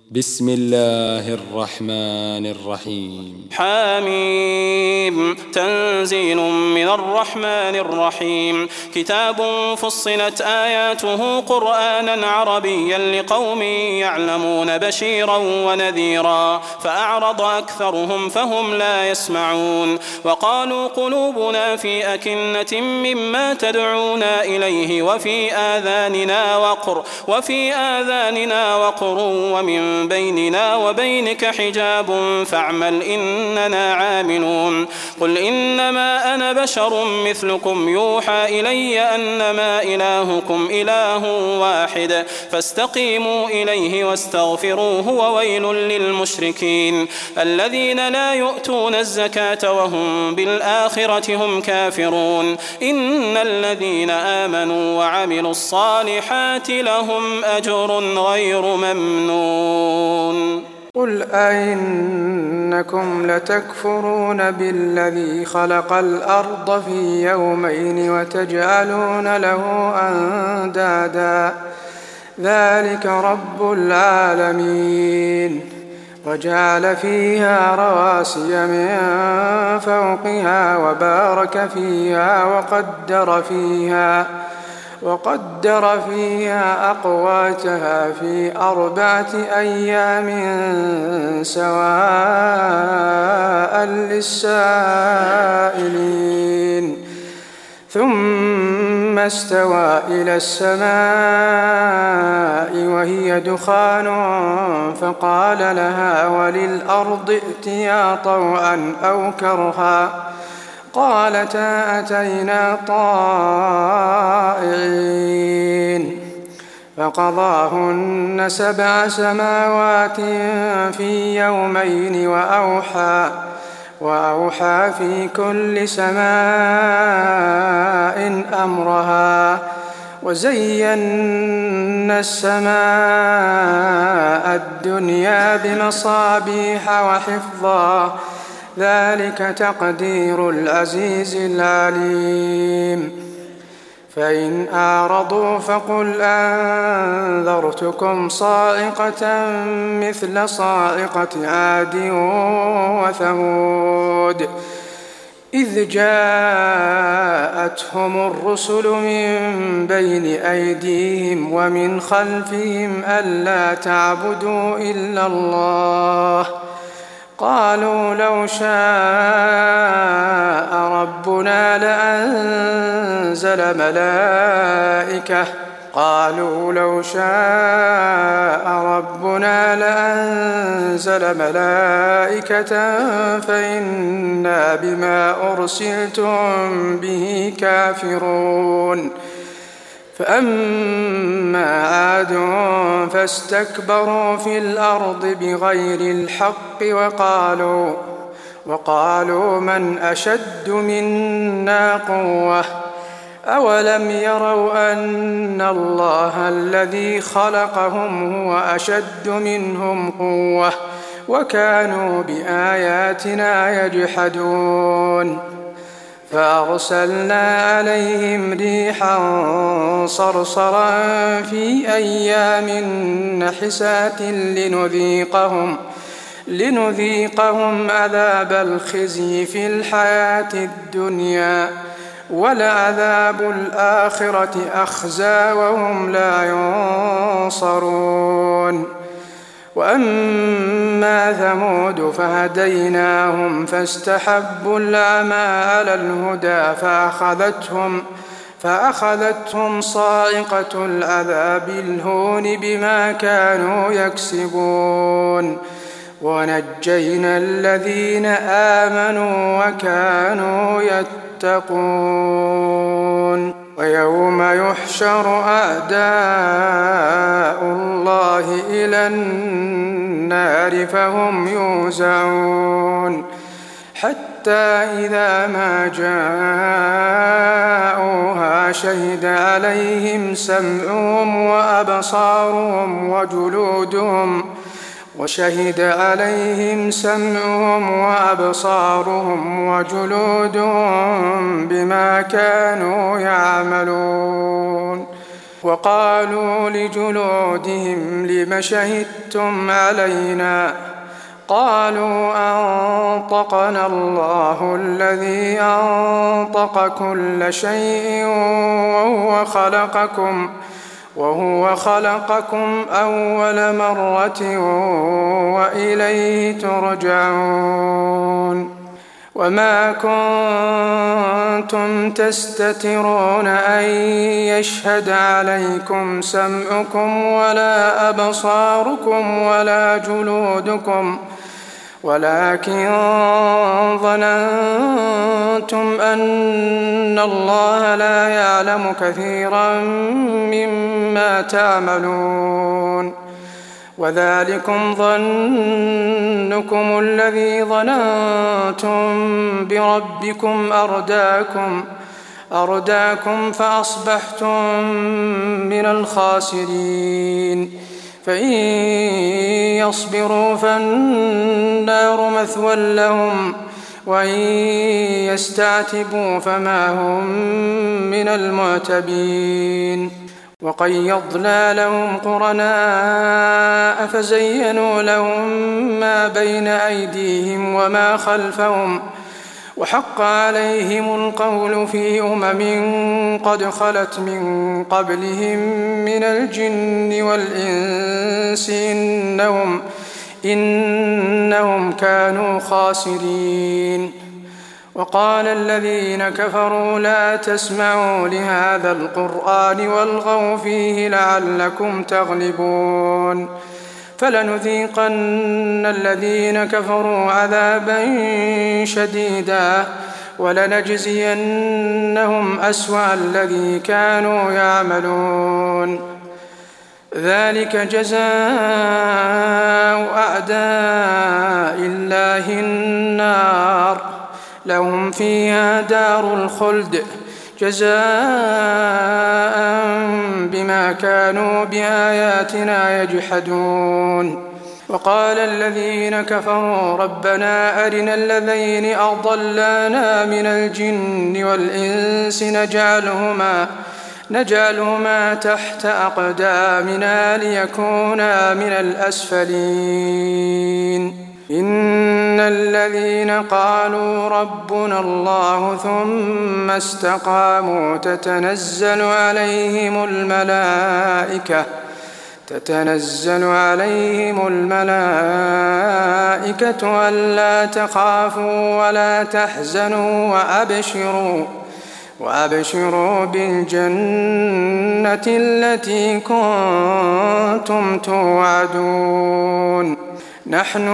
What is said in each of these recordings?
بسم الله الرحمن الرحيم. حميم. تنزيل من الرحمن الرحيم. كتاب فصلت آياته قرآنا عربيا لقوم يعلمون بشيرا ونذيرا فأعرض أكثرهم فهم لا يسمعون. وقالوا قلوبنا في أكنة مما تدعونا إليه وفي آذاننا وقر ومن بيننا وبينك حجاب فاعمل إننا عاملون. قل إنما أنا بشر مثلكم يوحى إلي أنما إلهكم إله واحد فاستقيموا إليه واستغفروه وويل للمشركين الذين لا يؤتون الزكاة وهم بالآخرة هم كافرون. إن الذين آمنوا وعملوا الصالحات لهم أجر غير ممنون. قل أئنكم لتكفرون بالذي خلق الأرض في يومين وتجعلون له أندادا ذلك رب العالمين. وجعل فيها رواسي من فوقها وبارك فيها وقدر فيها أقواتها في 4 أيام سواء للسائلين. ثم استوى إلى السماء وهي دخان فقال لها وللأرض ائتيا طوعا أو كرها قالتا أتينا طائعين. فقضاهن 7 سماوات في يومين وأوحى في كل سماء أمرها وزينا السماء الدنيا بمصابيح وحفظا ذلك تقدير العزيز العليم. فإن أعرضوا فقل أنذرتكم صاعقة مثل صاعقة عاد وثمود إذ جاءتهم الرسل من بين أيديهم ومن خلفهم ألا تعبدوا إلا الله قالوا لو شاء ربنا لأنزل ملائكة فإنا بما أرسلتم به كافرون. فأما عاد فاستكبروا في الأرض بغير الحق وقالوا من أشد منا قوة أولم يروا أن الله الذي خلقهم هو أشد منهم قوة وكانوا بآياتنا يجحدون. فأرسلنا عليهم ريحا صرصرا في أيام نحسات لنذيقهم عذاب الخزي في الحياة الدنيا ولعذاب الآخرة أخزى وهم لا ينصرون. وأما ثمود فهديناهم فاستحبوا العمى على الهدى فأخذتهم صاعقة العذاب الهون بما كانوا يكسبون. ونجينا الذين آمنوا وكانوا يتقون. ويوم يحشر أعداء الله إلى النار فهم يوزعون حتى إذا ما جاءوها شهد عليهم سمعهم وأبصارهم وجلودهم بما كانوا يعملون. وقالوا لجلودهم لم شهدتم علينا قالوا أنطقنا الله الذي أنطق كل شيء وهو خلقكم أول مرة وإليه ترجعون وما كنتم تستترون أن يشهد عليكم سمعكم ولا أبصاركم ولا جلودكم ولكن ظننتم أن الله لا يعلم كثيرا مما تعملون وذلكم ظنكم الذي ظننتم بربكم أرداكم فأصبحتم من الخاسرين فإن يصبروا فالنار مثوى لهم وإن يستعتبوا فما هم من المعتبين وقيضنا لهم قرناء فزينوا لهم ما بين أيديهم وما خلفهم وحق عليهم القول في قد خلت من قبلهم من الجن والإنس إنهم كانوا خاسرين وقال الذين كفروا لا تسمعوا لهذا القرآن والغوا فيه لعلكم تغلبون فلنذيقن الذين كفروا عذابا شديدا ولنجزينهم أسوأ الذي كانوا يعملون ذلك جزاء أعداء الله النار لهم فيها دار الخلد جزاء بما كانوا بآياتنا يجحدون وقال الذين كفروا ربنا أرنا الذين أضلانا من الجن والإنس نجعلهما تحت أقدامنا ليكونا من الأسفلين إن الذين قالوا ربنا الله ثم استقاموا تتنزل عليهم الملائكة ألا تخافوا ولا تحزنوا وأبشروا بالجنة التي كنتم توعدون نحن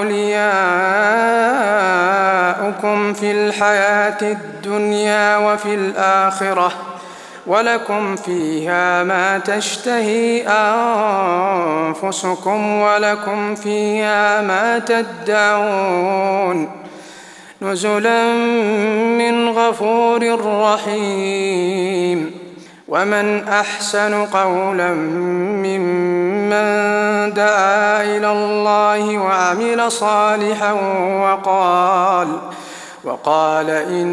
أولياؤكم في الحياة الدنيا وفي الآخرة ولكم فيها ما تشتهي أنفسكم ولكم فيها ما تدعون نزلا من غفور رحيم ومن أحسن قولا ممن دعا إلى الله وعمل صالحا وقال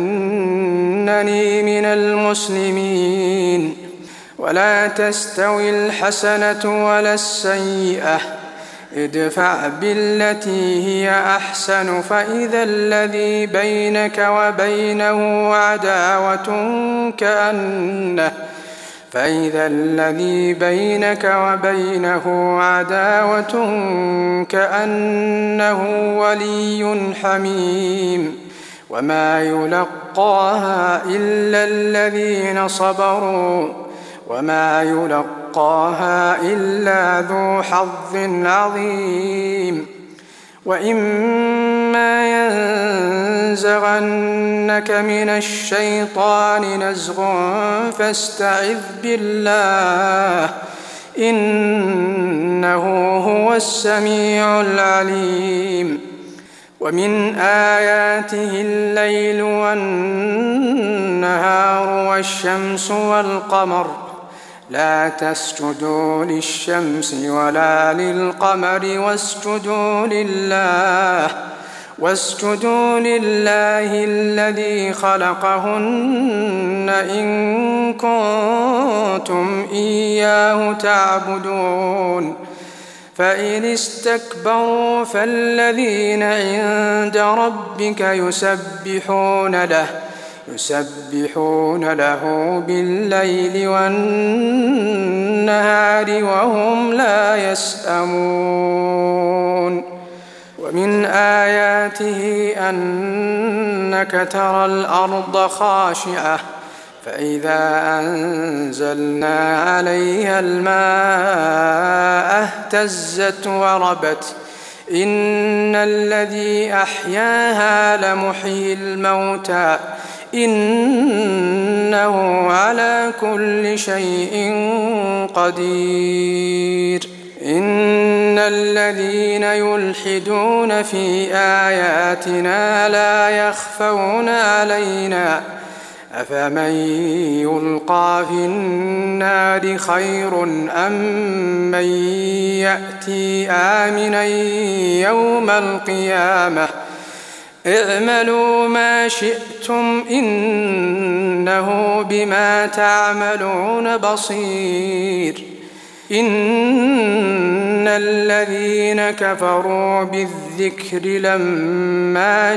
إنني من المسلمين ولا تستوي الحسنة ولا السيئة ادفع بالتي هي أحسن فإذا الذي بينك وبينه عداوة كأنه ولي حميم وما يلقاها إلا الذين صبروا وما يلقاها إلا ذو حظ عظيم وإما ينزغنك من الشيطان نزغ فاستعذ بالله إنه هو السميع العليم ومن آياته الليل والنهار والشمس والقمر لا تسجدوا للشمس ولا للقمر واسجدوا لله الذي خلقهن إن كنتم إياه تعبدون فإن استكبروا فالذين عند ربك يسبحون له بالليل والنهار وهم لا يسأمون ومن آياته أنك ترى الأرض خاشعة فإذا أنزلنا عليها الماء اهتزت وربت إن الذي أحياها لمحيي الموتى إنه على كل شيء قدير إن الذين يلحدون في آياتنا لا يخفون علينا أفمن يلقى في النار خير أم من يأتي آمنا يوم القيامة اعملوا ما شئتم إنه بما تعملون بصير إن الذين كفروا بالذكر لما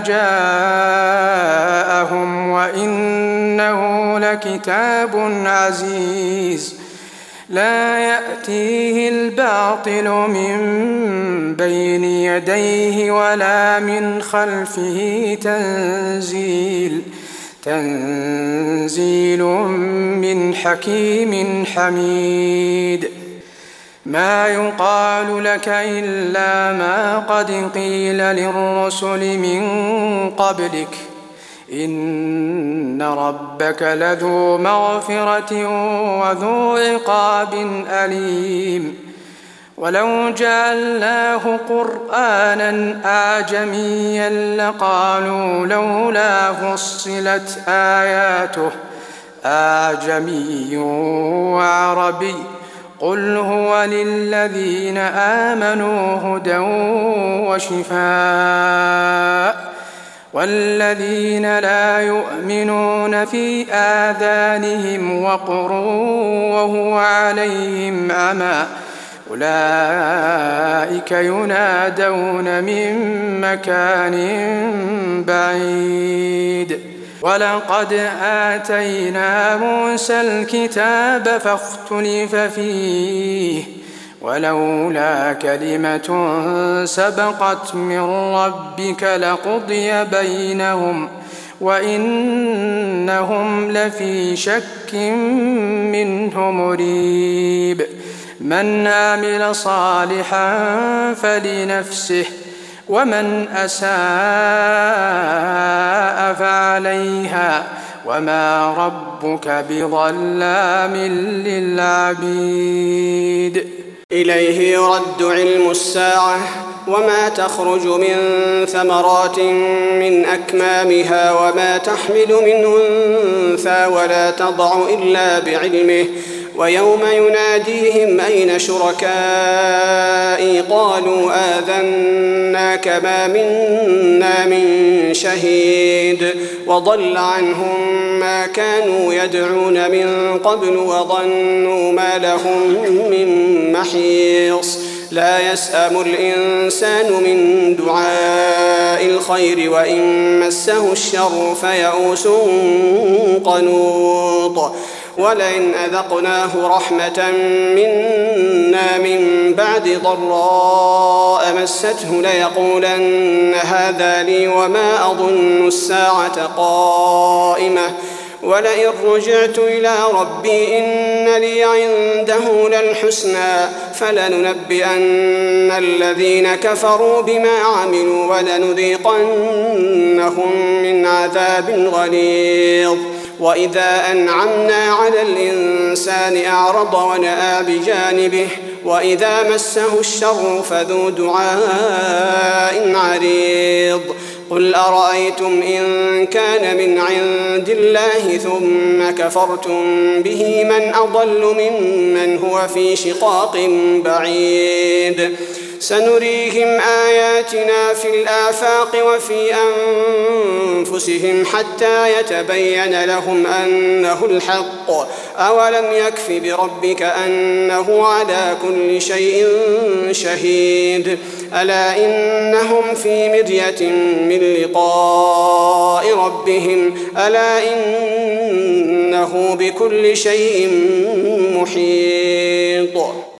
جاءهم وإنه لكتاب عزيز لا يأتيه الباطل من بين يديه ولا من خلفه تنزيل من حكيم حميد ما يقال لك إلا ما قد قيل للرسل من قبلك إن ربك لذو مغفرة وذو عقاب أليم ولو جعلناه قرآنا أعجميا لقالوا لولا فصلت آياته أعجمي وعربي قل هو للذين آمنوا هدى وشفاء والذين لا يؤمنون في آذانهم وقر وهو عليهم عمى أولئك ينادون من مكان بعيد ولقد آتينا موسى الكتاب فاختلف فيه ولولا كلمة سبقت من ربك لقضي بينهم وإنهم لفي شك منه مريب من عمل صالحا فلنفسه ومن أساء فعليها وما ربك بظلام للعبيد إليه يرد علم الساعة وما تخرج من ثمرات من أكمامها وما تحمل من أنثى ولا تضع إلا بعلمه ويوم يناديهم أين شركائي قالوا آذناك ما منا من شهيد وضل عنهم ما كانوا يدعون من قبل وظنوا ما لهم من محيص لا يسأم الإنسان من دعاء الخير وإن مسه الشر فيئوس قنوط ولئن أذقناه رحمة منا من بعد ضراء مسته ليقولن هذا لي وما أظن الساعة قائمة ولئن رجعت إلى ربي إن لي عنده للحسنى فلننبئن الذين كفروا بما عملوا ولنذيقنهم من عذاب غليظ وإذا أنعمنا على الإنسان أعرض ونأى بجانبه وإذا مسه الشر فذو دعاء عريض قل أرأيتم إن كان من عند الله ثم كفرتم به من أضل ممن هو في شقاق بعيد سنريهم آياتنا في الآفاق وفي أنفسهم حتى يتبين لهم أنه الحق أولم يكف بربك أنه على كل شيء شهيد ألا إنهم في مرية من لقاء ربهم ألا إنه بكل شيء محيط